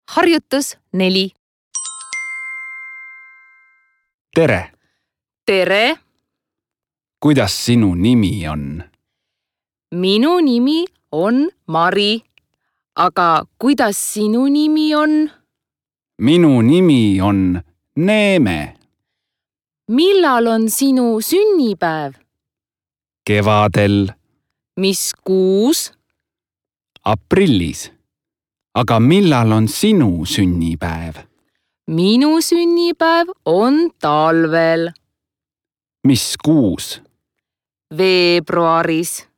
Harjutus 4. Tere! Tere! Kuidas sinu nimi on? Minu nimi on Mari. Aga kuidas sinu nimi on? Minu nimi on Neeme. Millal on sinu sünnipäev? Kevadel. Mis kuus? Aprillis. Aga millal on sinu sünnipäev? Minu sünnipäev on talvel. Mis kuus? Veebruaris.